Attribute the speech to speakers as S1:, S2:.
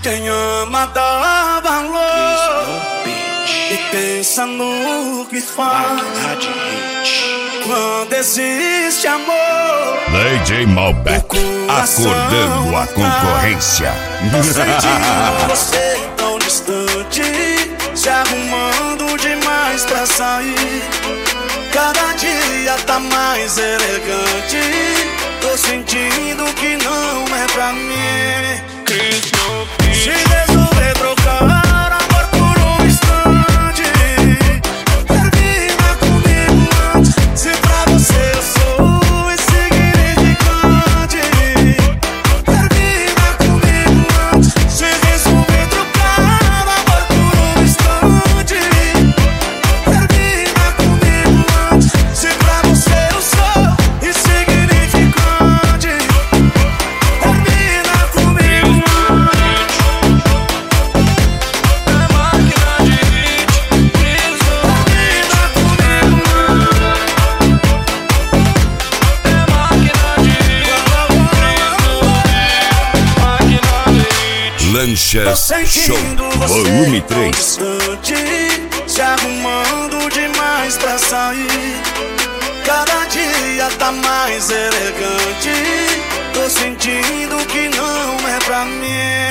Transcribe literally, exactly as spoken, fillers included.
S1: Quem ama dá valor e pensa no que faz. Quando existe amor,
S2: D J Malbec acordando a concorrência.
S1: sentindo você tão distante, se arrumando demais pra sair. Cada dia tá mais elegante, tô sentindo que não é pra mim. Se resolver trocar amor por um instante, termina comigo antes. Se pra você eu sou insignificante, termina comigo antes. Se resolver trocar amor por um instante, termina comigo antes. Se pra você eu sou insignificante, termina comigo antes.
S2: Lanchas Show Volume três.
S1: Se arrumando demais pra sair. Cada dia tá mais elegante, tô sentindo que não é pra mim.